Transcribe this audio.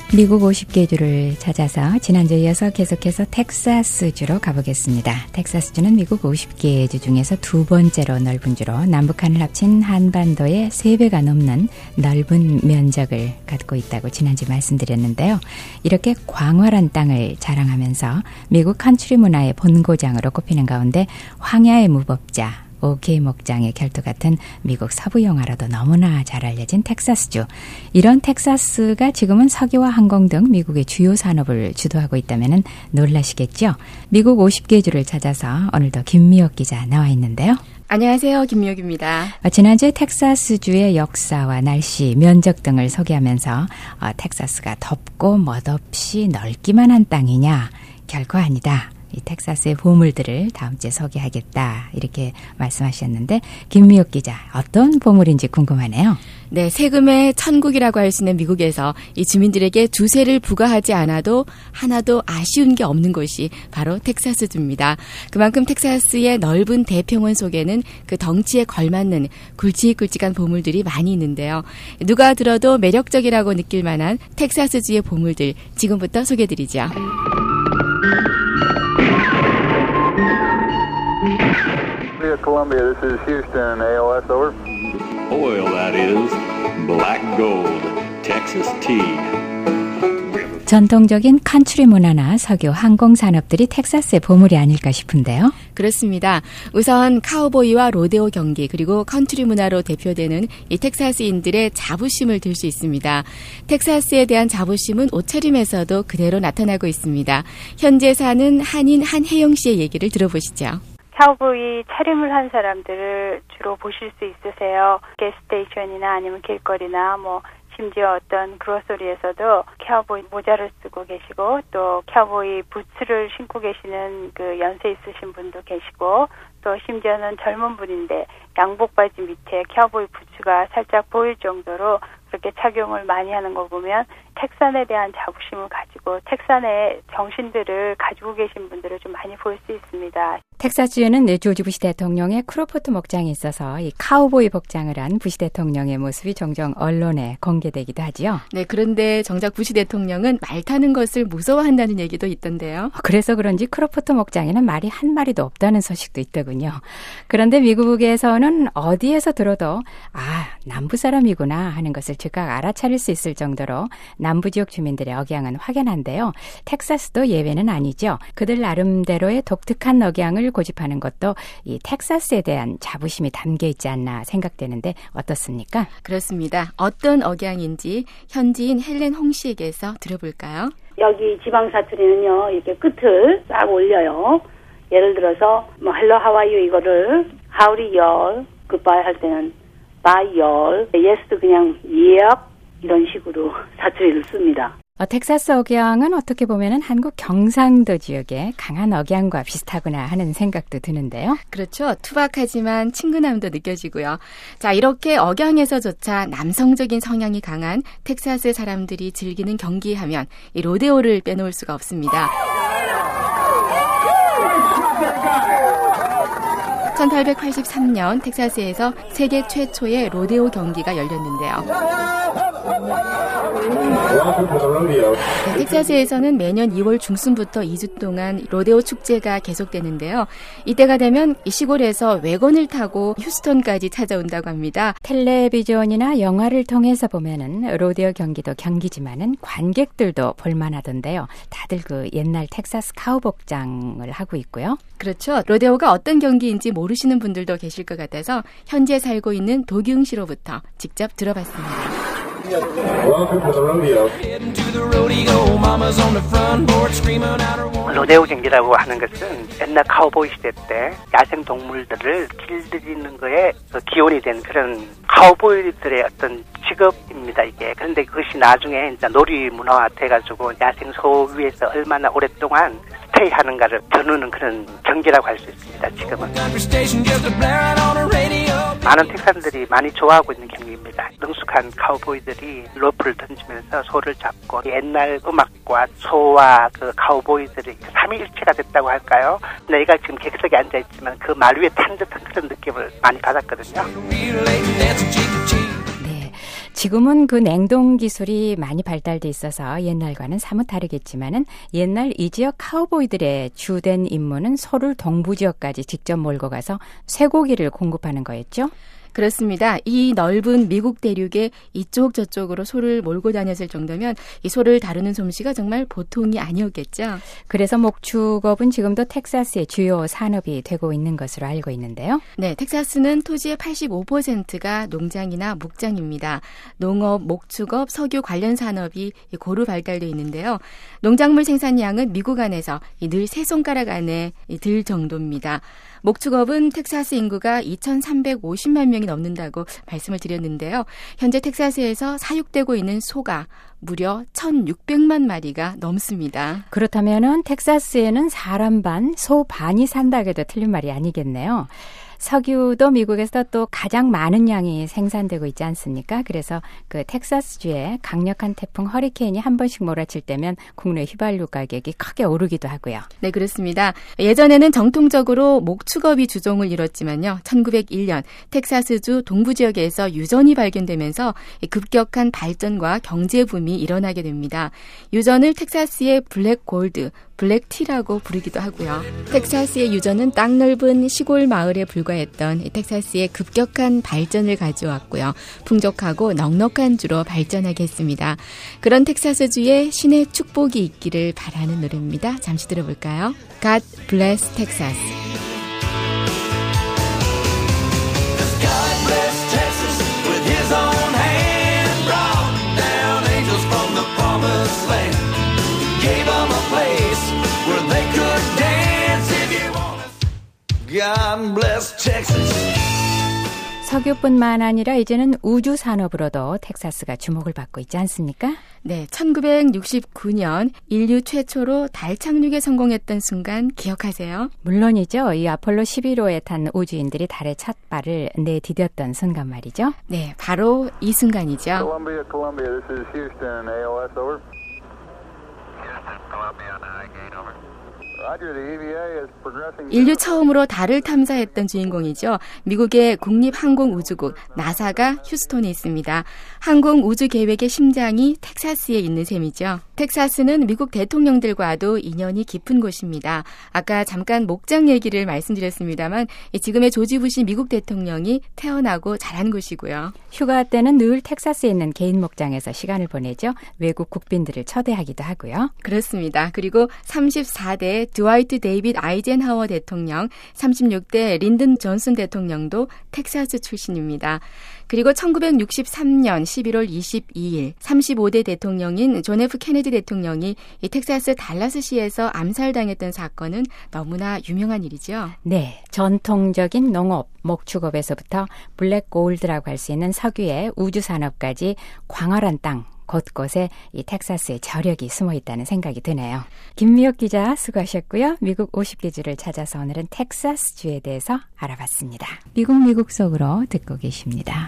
미국 50개주를 찾아서 지난주에 이어서 계속해서 텍사스주로 가보겠습니다. 텍사스주는 미국 50개주 중에서 두 번째로 넓은 주로 남북한을 합친 한반도의 3배가 넘는 넓은 면적을 갖고 있다고 지난주에 말씀드렸는데요. 이렇게 광활한 땅을 자랑하면서 미국 컨트리 문화의 본고장으로 꼽히는 가운데 황야의 무법자, OK 목장의 결투 같은 미국 서부 영화로도 너무나 잘 알려진 텍사스주. 이런 텍사스가 지금은 석유와 항공 등 미국의 주요 산업을 주도하고 있다면 놀라시겠죠? 미국 50개주를 찾아서 오늘도 김미옥 기자 나와 있는데요. 안녕하세요. 김미옥입니다. 지난주에 텍사스주의 역사와 날씨, 면적 등을 소개하면서 텍사스가 덥고 멋없이 넓기만 한 땅이냐? 결코 아니다. 이 텍사스의 보물들을 다음 주에 소개하겠다 이렇게 말씀하셨는데 김미옥 기자 어떤 보물인지 궁금하네요. 네, 세금의 천국이라고 할 수 있는 미국에서 이 주민들에게 주세를 부과하지 않아도 하나도 아쉬운 게 없는 곳이 바로 텍사스주입니다. 그만큼 텍사스의 넓은 대평원 속에는 그 덩치에 걸맞는 굵직굵직한 보물들이 많이 있는데요. 누가 들어도 매력적이라고 느낄 만한 텍사스주의 보물들 지금부터 소개해드리죠. Columbia, this is Houston, AOS, over. Oil, that is. Black gold. Texas tea. 전통적인 컨트리 문화나 석유, 항공 산업들이 텍사스의 보물이 아닐까 싶은데요. 그렇습니다. 우선 카우보이와 로데오 경기 그리고 컨트리 문화로 대표되는 이 텍사스인들의 자부심을 들 수 있습니다. 텍사스에 대한 자부심은 옷차림에서도 그대로 나타나고 있습니다. 현재 사는 한인 한혜영 씨의 얘기를 들어보시죠. 카우보이 차림을 한 사람들을 주로 보실 수 있으세요. 게스테이션이나 아니면 길거리나 심지어 어떤 그로서리에서도 카우보이 모자를 쓰고 계시고 또 카우보이 부츠를 신고 계시는 그 연세 있으신 분도 계시고 또 심지어는 젊은 분인데 양복 바지 밑에 카우보이 부츠가 살짝 보일 정도로 그렇게 착용을 많이 하는 거 보면 텍산에 대한 자부심을 가지고 텍산의 정신들을 가지고 계신 분들을 좀 많이 볼 수 있습니다. 텍사스주에는 조지 부시 대통령의 크로포트 목장이 있어서 이 카우보이 복장을 한 부시 대통령의 모습이 종종 언론에 공개되기도 하죠. 네, 그런데 정작 부시 대통령은 말 타는 것을 무서워한다는 얘기도 있던데요. 그래서 그런지 크로포트 목장에는 말이 한 마리도 없다는 소식도 있더군요. 그런데 미국에서는 어디에서 들어도 남부 사람이구나 하는 것을 즉각 알아차릴 수 있을 정도로 남부 지역 주민들의 억양은 확연한데요. 텍사스도 예외는 아니죠. 그들 나름대로의 독특한 억양을 고집하는 것도 이 텍사스에 대한 자부심이 담겨 있지 않나 생각되는데 어떻습니까? 그렇습니다. 어떤 억양인지 현지인 헬렌 홍 씨에게서 들어볼까요? 여기 지방 사투리는요, 이렇게 끝을 싹 올려요. 예를 들어서 hello, how are you 이거를 howdy y'all, goodbye 할 때는 bye y'all, yes도 그냥 yep 이런 식으로 사투리를 씁니다. 텍사스 억양은 어떻게 보면 한국 경상도 지역의 강한 억양과 비슷하구나 하는 생각도 드는데요. 그렇죠. 투박하지만 친근함도 느껴지고요. 자, 이렇게 억양에서조차 남성적인 성향이 강한 텍사스 사람들이 즐기는 경기하면 이 로데오를 빼놓을 수가 없습니다. 1883년 텍사스에서 세계 최초의 로데오 경기가 열렸는데요. 텍사스에서는 매년 2월 중순부터 2주 동안 로데오 축제가 계속되는데요. 이때가 되면 이 시골에서 외건을 타고 휴스턴까지 찾아온다고 합니다. 텔레비전이나 영화를 통해서 보면은 로데오 경기도 경기지만은 관객들도 볼만하던데요. 다들 그 옛날 텍사스 카우복장을 하고 있고요. 그렇죠. 로데오가 어떤 경기인지 모르시는 분들도 계실 것 같아서 현재 살고 있는 도규웅 씨로부터 직접 들어봤습니다. 로데오 경기라고 하는 것은 옛날 카우보이 시대 때 야생 동물들을 길들이는 거에 기원이 된 그런 카우보이들의 어떤 직업입니다, 이게. 그런데 그것이 나중에 이제 놀이 문화화 돼가지고 야생 소 위에서 얼마나 오랫동안 스테이 하는가를 겨누는 그런 경기라고 할 수 있습니다, 지금은. 많은 텍사스들이 많이 좋아하고 있는 경기입니다. 능숙한 카우보이들이 로프를 던지면서 소를 잡고 옛날 음악과 소와 그 카우보이들이 삼위일체가 됐다고 할까요? 내가 지금 객석에 앉아있지만 그 말 위에 탄 듯한 그런 느낌을 많이 받았거든요. 지금은 그 냉동 기술이 많이 발달돼 있어서 옛날과는 사뭇 다르겠지만은 옛날 이 지역 카우보이들의 주된 임무는 소를 동부 지역까지 직접 몰고 가서 쇠고기를 공급하는 거였죠? 그렇습니다. 이 넓은 미국 대륙에 이쪽 저쪽으로 소를 몰고 다녔을 정도면 이 소를 다루는 솜씨가 정말 보통이 아니었겠죠. 그래서 목축업은 지금도 텍사스의 주요 산업이 되고 있는 것으로 알고 있는데요. 네, 텍사스는 토지의 85%가 농장이나 목장입니다. 농업, 목축업, 석유 관련 산업이 고루 발달되어 있는데요. 농작물 생산량은 미국 안에서 늘 세 손가락 안에 들 정도입니다. 목축업은 텍사스 인구가 2,350만 명이 넘는다고 말씀을 드렸는데요. 현재 텍사스에서 사육되고 있는 소가 무려 1,600만 마리가 넘습니다. 그렇다면은 텍사스에는 사람 반, 소 반이 산다고 해도 틀린 말이 아니겠네요. 석유도 미국에서 또 가장 많은 양이 생산되고 있지 않습니까? 그래서 그 텍사스주에 강력한 태풍 허리케인이 한 번씩 몰아칠 때면 국내 휘발유 가격이 크게 오르기도 하고요. 네, 그렇습니다. 예전에는 정통적으로 목축업이 주종을 이뤘지만요. 1901년 텍사스주 동부 지역에서 유전이 발견되면서 급격한 발전과 경제붐이 일어나게 됩니다. 유전을 텍사스의 블랙 골드, 블랙티라고 부르기도 하고요. 텍사스의 유전은 땅 넓은 시골 마을에 불과했던 텍사스의 급격한 발전을 가져왔고요. 풍족하고 넉넉한 주로 발전하게 했습니다. 그런 텍사스주에 신의 축복이 있기를 바라는 노래입니다. 잠시 들어볼까요? God bless Texas. God bless Texas with his own hand brought down angels from the promised land. Gave them a place where they could dance if you want us. God bless Texas. 석유뿐만 아니라 이제는 우주 산업으로도 텍사스가 주목을 받고 있지 않습니까? 네, 1969년 인류 최초로 달 착륙에 성공했던 순간 기억하세요? 물론이죠. 이 아폴로 11호에 탄 우주인들이 달에 첫 발을 내디뎠던 순간 말이죠. 네, 바로 이 순간이죠. Columbia, this is Houston, AOS, over. Houston, Columbia, again, over. 인류 처음으로 달을 탐사했던 주인공이죠. 미국의 국립항공우주국 나사가 휴스톤에 있습니다. 항공우주계획의 심장이 텍사스에 있는 셈이죠. 텍사스는 미국 대통령들과도 인연이 깊은 곳입니다. 아까 잠깐 목장 얘기를 말씀드렸습니다만 지금의 조지 부시 미국 대통령이 태어나고 자란 곳이고요. 휴가 때는 늘 텍사스에 있는 개인 목장에서 시간을 보내죠. 외국 국빈들을 초대하기도 하고요. 그렇습니다. 그리고 34대 드와이트 데이빗 아이젠하워 대통령, 36대 린든 존슨 대통령도 텍사스 출신입니다. 그리고 1963년 11월 22일 35대 대통령인 존 F 케네디 대통령이 이 텍사스 달라스시에서 암살당했던 사건은 너무나 유명한 일이죠. 네, 전통적인 농업, 목축업에서부터 블랙 골드라고 할 수 있는 석유의 우주산업까지 광활한 땅, 곳곳에 이 텍사스의 저력이 숨어 있다는 생각이 드네요. 김미옥 기자 수고하셨고요. 미국 50개주를 찾아서 오늘은 텍사스주에 대해서 알아봤습니다. 미국 속으로 듣고 계십니다.